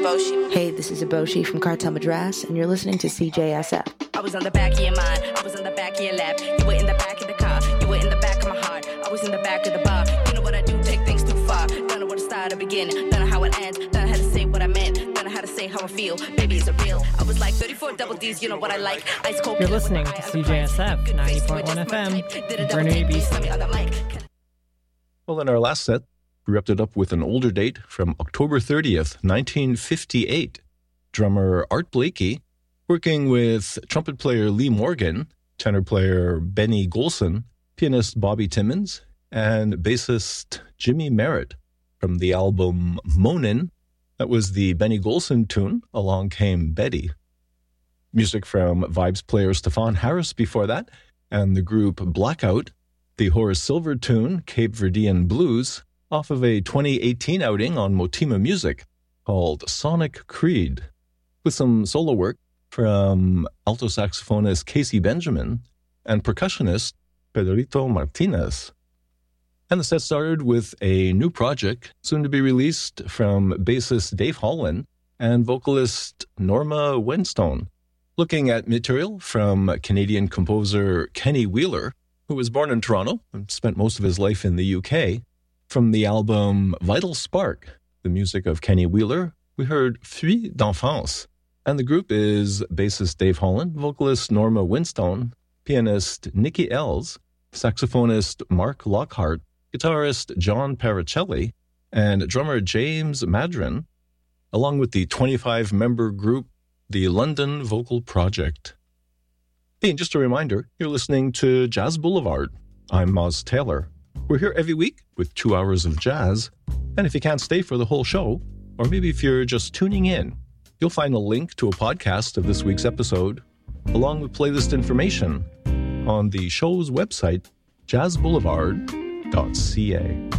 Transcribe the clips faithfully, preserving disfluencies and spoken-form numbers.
Eboshi. Hey, this is Eboshi from Cartel Madras, and you're listening to C J S F. I was on the back of your mind, I was on the back of your lap. You were in the back of the car, you were in the back of my heart. I was in the back of the bar. You know what I do, take things too far. Don't know where to start or begin, don't know how it ends. Don't know how to say what I meant, don't know how to say how I feel. Baby, is it real? I was like thirty-four double D's, you know what I like. Ice cold. You're listening to C J S F ninety point one F M, Vernon A B C. Well, in our last set, we wrapped it up with an older date from October thirtieth, nineteen fifty-eight. Drummer Art Blakey, working with trumpet player Lee Morgan, tenor player Benny Golson, pianist Bobby Timmons, and bassist Jimmy Merritt from the album Moanin'. That was the Benny Golson tune, Along Came Betty. Music from Vibes player Stefan Harris before that, and the group Blackout, the Horace Silver tune, Cape Verdean Blues, off of a twenty eighteen outing on Motima Music called Sonic Creed, with some solo work from alto saxophonist Casey Benjamin and percussionist Pedrito Martinez. And the set started with a new project, soon to be released, from bassist Dave Holland and vocalist Norma Wenstone, looking at material from Canadian composer Kenny Wheeler, who was born in Toronto and spent most of his life in the U K. From the album Vital Spark, the music of Kenny Wheeler, we heard Fuite d'Enfance. And the group is bassist Dave Holland, vocalist Norma Winstone, pianist Nikki Ells, saxophonist Mark Lockhart, guitarist John Paracelli, and drummer James Madron, along with the twenty-five member group, the London Vocal Project. Hey, and just a reminder, you're listening to Jazz Boulevard. I'm Moz Taylor. We're here every week with two hours of jazz, and if you can't stay for the whole show, or maybe if you're just tuning in, you'll find a link to a podcast of this week's episode, along with playlist information, on the show's website, jazz boulevard dot c a.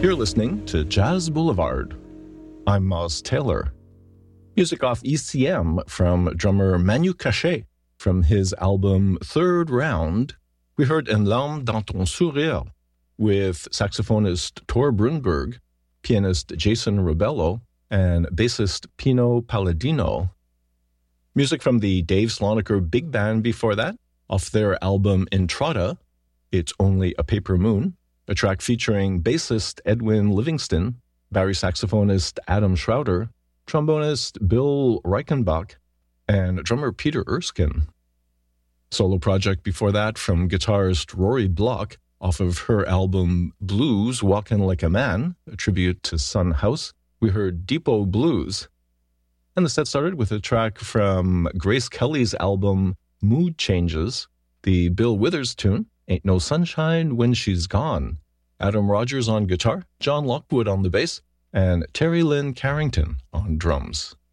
You're listening to Jazz Boulevard. I'm Moz Taylor. Music off E C M from drummer Manu Cachet. From his album Third Round, we heard Un larme dans ton sourire with saxophonist Tor Brunberg, pianist Jason Rebello, and bassist Pino Palladino. Music from the Dave Slonaker Big Band before that, off their album Entrada, It's Only a Paper Moon, a track featuring bassist Edwin Livingston, Barry saxophonist Adam Schroeder, trombonist Bill Reichenbach, and drummer Peter Erskine. Solo project before that from guitarist Rory Block off of her album Blues Walkin' Like a Man, a tribute to Son House. We heard Depot Blues. And the set started with a track from Grace Kelly's album Mood Changes, the Bill Withers tune, Ain't No Sunshine When She's Gone. Adam Rogers on guitar, John Lockwood on the bass, and Terry Lynn Carrington on drums.